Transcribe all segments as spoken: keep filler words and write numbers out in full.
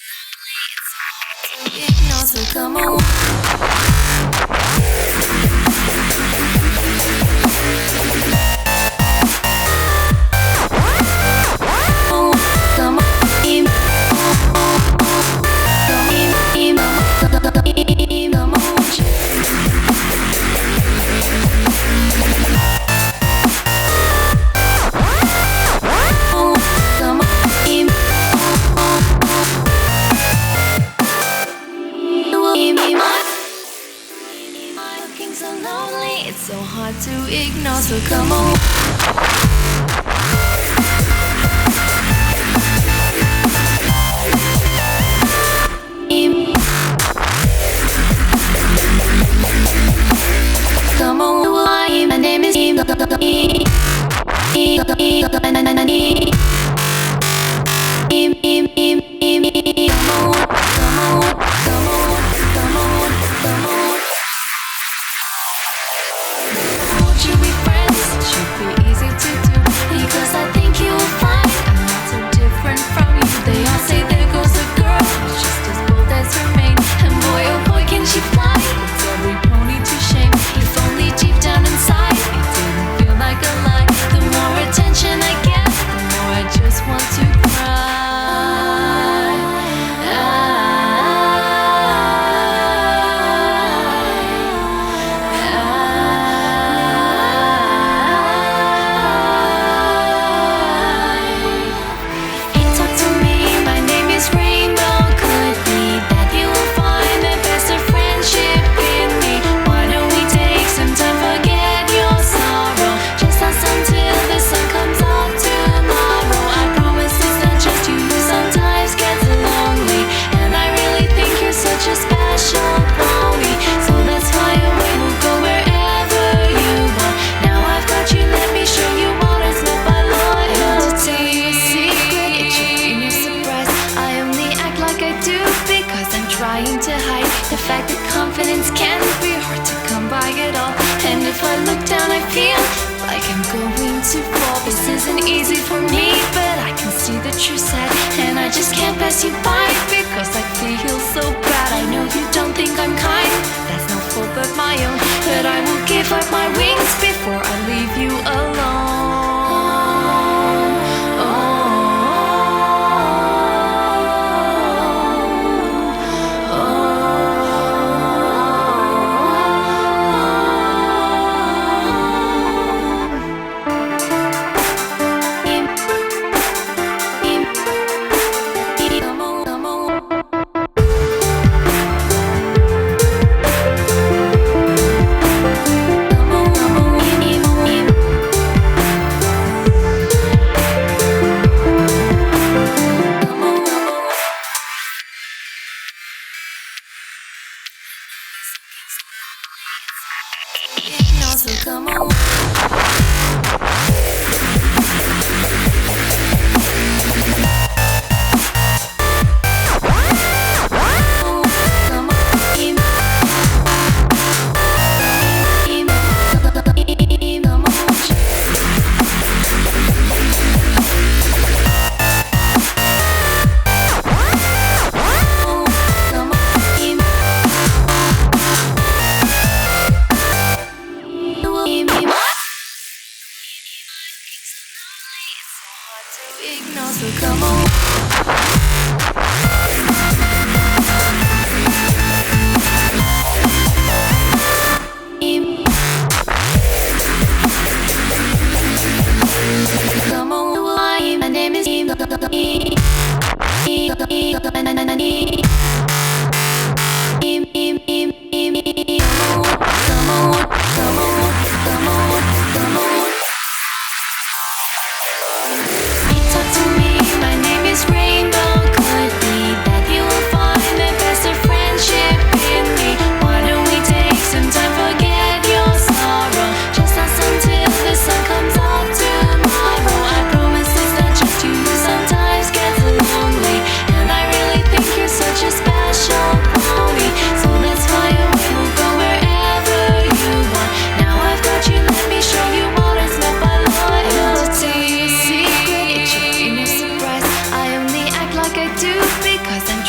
Ignore, so come on. So lonely, it's so hard to ignore, so come on. Come on, my name is Im. Im, Im, Im, Im, Im. Come on, come on, come on, come on, come on. Won't you be friends? Should be easy to do, because I think you will find I'm not so different from you. They all say there goes a girl, just as bold as her mane, and boy oh boy can she fly. It's every pony to shame. If only deep down inside it didn't feel like a lie. The more attention I get, the more I just want to cry. Trying to hide the fact that confidence can be hard to come by at all. And if I look down, I feel like I'm going to fall. This isn't easy for me, but I can see the true side, and I just can't pass you by because I feel so bad. I know you don't think I'm kind, that's no fault but my own, but I will give up my wings before I leave you alone. No, so come on. Ignore, so come on. Come on, my name is Im. Im, Im, Im, Im, Im. Come on, come on, come on, come on. Talk to me, my name is Rainbow. Could be that you will find the best of friendship in me. Why don't we take some time, forget your sorrow? Just dance until the sun comes up tomorrow. I promise it's not just you who sometimes gets lonely, and I really think you're such a special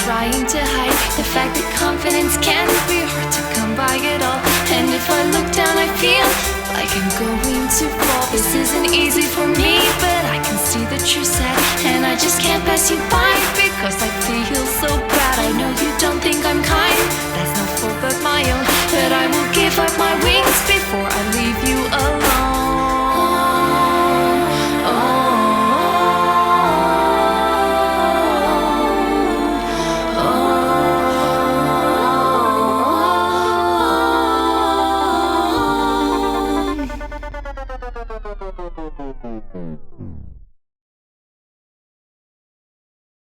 trying to hide the fact that confidence can be hard to come by at all. And if I look down, I feel like I'm going to fall. This isn't easy for me, but I can see that you're sad, and I just can't pass you by because I feel so bad. I know you